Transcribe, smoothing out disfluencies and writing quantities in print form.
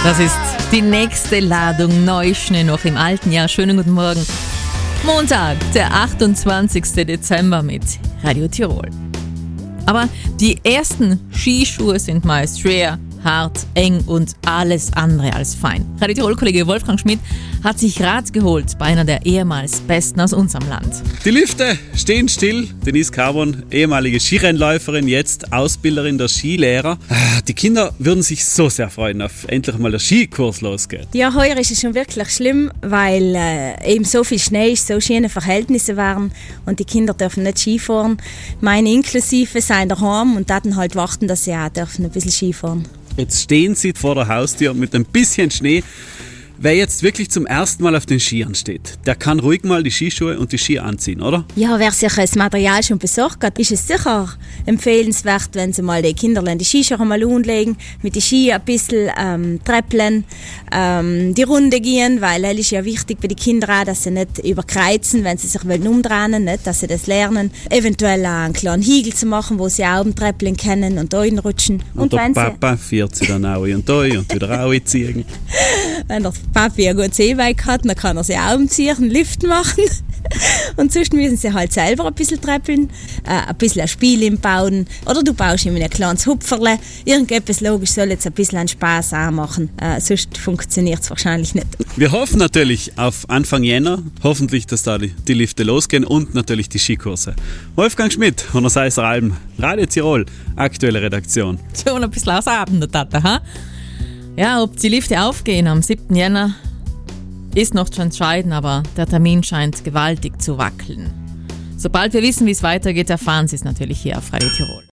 Das ist die nächste Ladung Neuschnee noch im alten Jahr. Schönen guten Morgen. Montag, der 28. Dezember mit Radio Tirol. Aber die ersten Skischuhe sind meist schwer, hart, eng und alles andere als fein. Radio Tirol-Kollege Wolfgang Schmidt hat sich Rat geholt bei einer der ehemals Besten aus unserem Land. Die Lifte stehen still. Denise Carbon, ehemalige Skirennläuferin, jetzt Ausbilderin der Skilehrer. Die Kinder würden sich so sehr freuen, auf endlich mal der Skikurs losgeht. Ja, heuer ist es schon wirklich schlimm, weil eben so viel Schnee ist, so schöne Verhältnisse waren und die Kinder dürfen nicht Skifahren. Meine inklusive seien daheim und dann halt warten, dass sie auch dürfen ein bisschen Skifahren. Jetzt stehen sie vor der Haustür mit ein bisschen Schnee. Wer jetzt wirklich zum ersten Mal auf den Skiern steht, der kann ruhig mal die Skischuhe und die Skier anziehen, oder? Ja, wer sich das Material schon besorgt hat, ist es sicher empfehlenswert, wenn sie mal die Kinderlein die Skischuhe mal anlegen, mit den Ski ein bisschen treppeln, die Runde gehen, weil es ist ja wichtig bei den Kindern auch, dass sie nicht überkreuzen, wenn sie sich umdrehen, nicht, dass sie das lernen. Eventuell auch einen kleinen Hügel zu machen, wo sie auch treppeln können und reinrutschen. Und der Papa fährt sie dann auch und wieder auch ziehen. Wenn der Papi ein gutes E-Bike hat, dann kann er sie auch umziehen, einen Lift machen. Und sonst müssen sie halt selber ein bisschen treppeln, ein bisschen ein Spiel bauen. Oder du baust ihm ein kleines Hupferle. Irgendetwas logisch soll jetzt ein bisschen Spaß auch machen. Sonst funktioniert es wahrscheinlich nicht. Wir hoffen natürlich auf Anfang Jänner. Hoffentlich, dass da die Lifte losgehen und natürlich die Skikurse. Wolfgang Schmidt von der Seisser Alm, Radio Tirol, aktuelle Redaktion. Schon ein bisschen aus Abend, Tata, ha? Ja, ob die Lifte aufgehen am 7. Jänner ist noch zu entscheiden, aber der Termin scheint gewaltig zu wackeln. Sobald wir wissen, wie es weitergeht, erfahren Sie es natürlich hier auf Radio Tirol.